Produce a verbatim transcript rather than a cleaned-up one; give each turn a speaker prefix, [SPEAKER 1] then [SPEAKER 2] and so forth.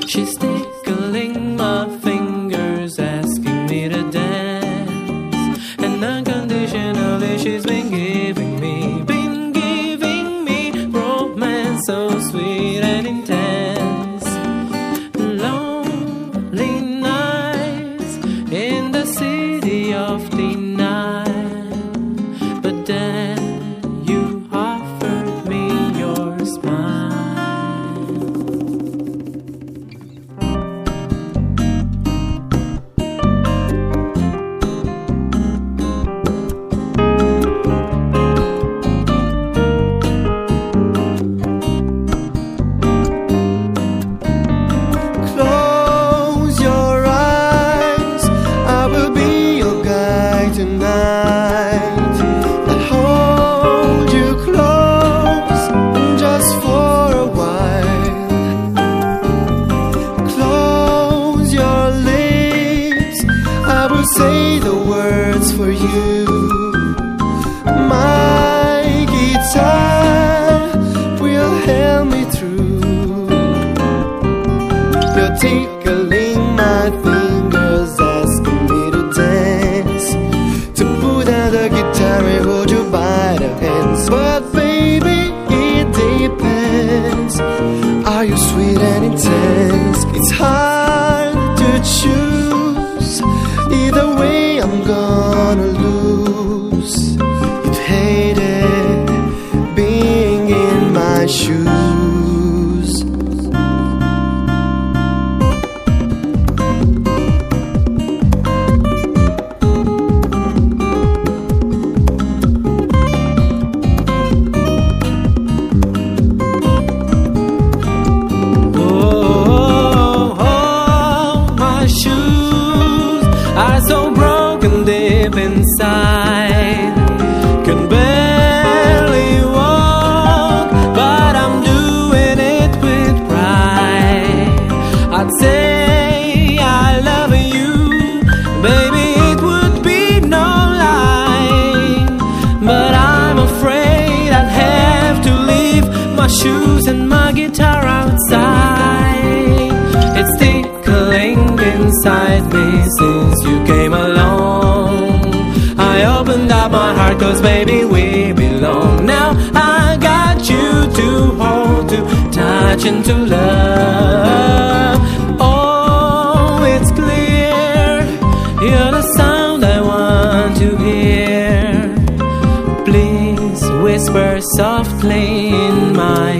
[SPEAKER 1] She's tickling my fingers, asking me to dance, and unconditionally she's been giving me, been giving me romance so sweet and intense. Lonely nights in the city of the night, but then you offered me your smile.
[SPEAKER 2] Tonight, I'll hold you close, just for a while. Close your lips, I will say the words for you. My guitar will help me through. You're tickling my fingers, asking me to dance, the guitar and hold you by the hands. But baby, it depends. Are you sweet and intense? It's hard to choose. Either way I'm gonna lose. You'd hate it being in my shoes.
[SPEAKER 1] So broken deep inside, can barely walk, but I'm doing it with pride. I'd say I love you, baby, it would be no lie, but I'm afraid I'd have to leave my shoes and my guitar outside. It's tickling inside me since you came along. I opened up my heart, cause baby we belong. Now I got you to hold, to touch and to love. Oh, it's clear, you're the sound I want to hear. Please whisper softly in my